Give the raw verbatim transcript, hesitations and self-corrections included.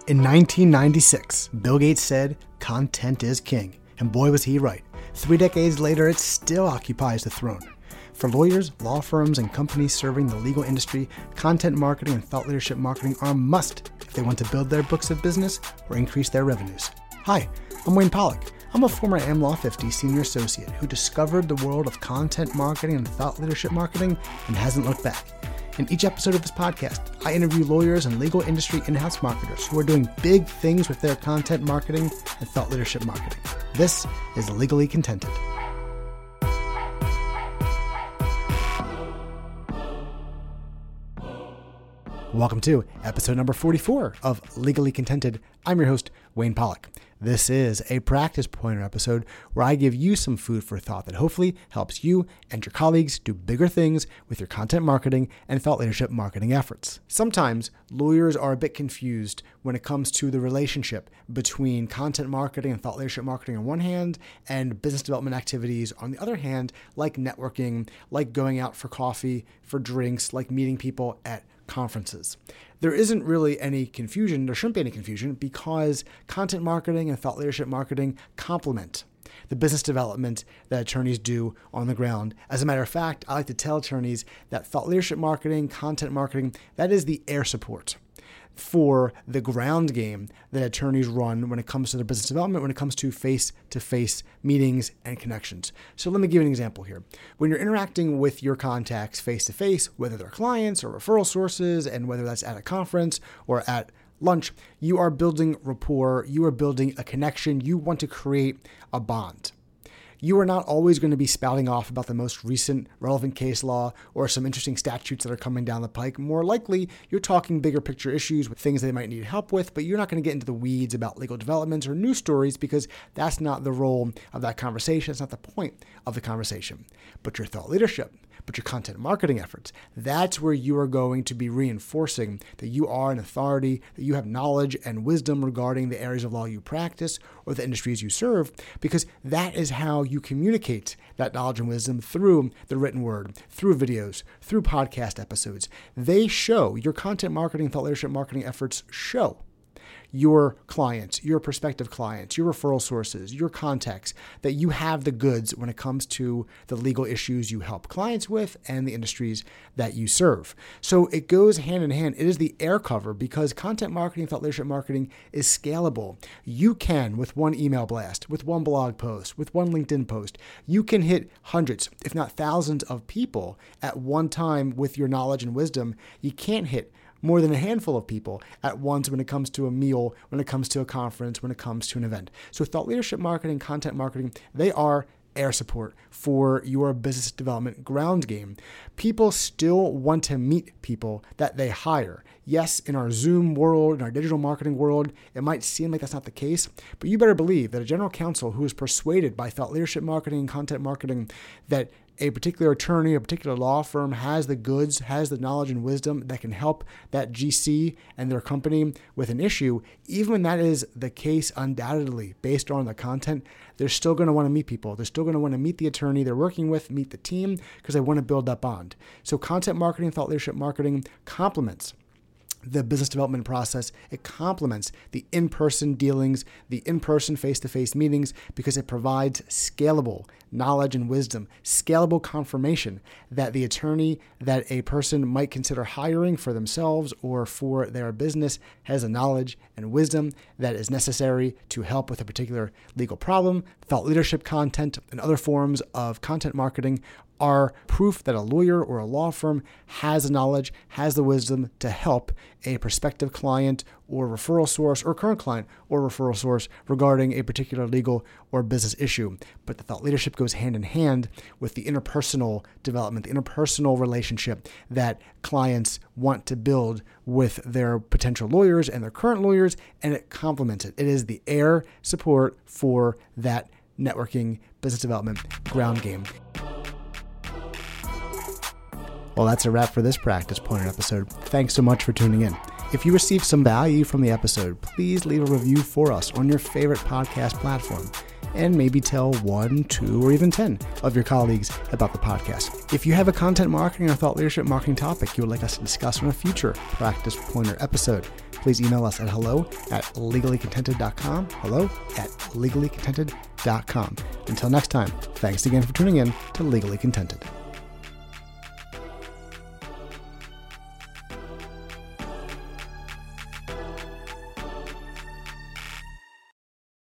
In nineteen ninety-six, Bill Gates said, "Content is king." And boy, was he right. Three decades later, it still occupies the throne. For lawyers, law firms, and companies serving the legal industry, content marketing and thought leadership marketing are a must if they want to build their books of business or increase their revenues. Hi, I'm Wayne Pollock. I'm a former Am Law fifty senior associate who discovered the world of content marketing and thought leadership marketing and hasn't looked back. In each episode of this podcast, I interview lawyers and legal industry in-house marketers who are doing big things with their content marketing and thought leadership marketing. This is Legally Contented. Welcome to episode number forty-four of Legally Contented. I'm your host, Wayne Pollock. This is a practice pointer episode where I give you some food for thought that hopefully helps you and your colleagues do bigger things with your content marketing and thought leadership marketing efforts. Sometimes lawyers are a bit confused when it comes to the relationship between content marketing and thought leadership marketing on one hand and business development activities on the other hand, like networking, like going out for coffee, for drinks, like meeting people at conferences. There isn't really any confusion, there shouldn't be any confusion, because content marketing and thought leadership marketing complement the business development that attorneys do on the ground. As a matter of fact, I like to tell attorneys that thought leadership marketing, content marketing, that is the air support for the ground game that attorneys run when it comes to their business development, when it comes to face-to-face meetings and connections. So let me give you an example here. When you're interacting with your contacts face-to-face, whether they're clients or referral sources, and whether that's at a conference or at lunch, you are building rapport, you are building a connection, you want to create a bond. You are not always going to be spouting off about the most recent relevant case law or some interesting statutes that are coming down the pike. More likely, you're talking bigger picture issues with things they might need help with, but you're not going to get into the weeds about legal developments or news stories because that's not the role of that conversation. It's not the point of the conversation. But your thought leadership, but your content marketing efforts, that's where you are going to be reinforcing that you are an authority, that you have knowledge and wisdom regarding the areas of law you practice or the industries you serve, because that is how you communicate that knowledge and wisdom through the written word, through videos, through podcast episodes. They show, your content marketing, thought leadership marketing efforts show your clients, your prospective clients, your referral sources, your contacts, that you have the goods when it comes to the legal issues you help clients with and the industries that you serve. So it goes hand in hand. It is the air cover because content marketing, thought leadership marketing is scalable. You can, with one email blast, with one blog post, with one LinkedIn post, you can hit hundreds, if not thousands of people at one time with your knowledge and wisdom. You can't hit more than a handful of people at once when it comes to a meal, when it comes to a conference, when it comes to an event. So thought leadership marketing, content marketing, they are air support for your business development ground game. People still want to meet people that they hire. Yes, in our Zoom world, in our digital marketing world, it might seem like that's not the case, but you better believe that a general counsel who is persuaded by thought leadership marketing and content marketing that a particular attorney, a particular law firm has the goods, has the knowledge and wisdom that can help that G C and their company with an issue, even when that is the case undoubtedly based on the content, they're still going to want to meet people. They're still going to want to meet the attorney they're working with, meet the team, because they want to build that bond. So content marketing, thought leadership marketing complements the business development process. It complements the in-person dealings, the in-person face-to-face meetings, because it provides scalable knowledge and wisdom, scalable confirmation that the attorney that a person might consider hiring for themselves or for their business has the knowledge and wisdom that is necessary to help with a particular legal problem. Thought leadership content and other forms of content marketing are proof that a lawyer or a law firm has the knowledge, has the wisdom to help a prospective client or referral source or current client or referral source regarding a particular legal or business issue. But the thought leadership goes hand in hand with the interpersonal development, the interpersonal relationship that clients want to build with their potential lawyers and their current lawyers, and it complements it. It is the air support for that networking, business development ground game. Well, that's a wrap for this Practice Pointer episode. Thanks so much for tuning in. If you received some value from the episode, please leave a review for us on your favorite podcast platform. and maybe tell one, two, or even ten of your colleagues about the podcast. If you have a content marketing or thought leadership marketing topic you would like us to discuss on a future Practice Pointer episode, please email us at hello at legally contented dot com. Hello at legally contented dot com. Until next time, thanks again for tuning in to Legally Contented.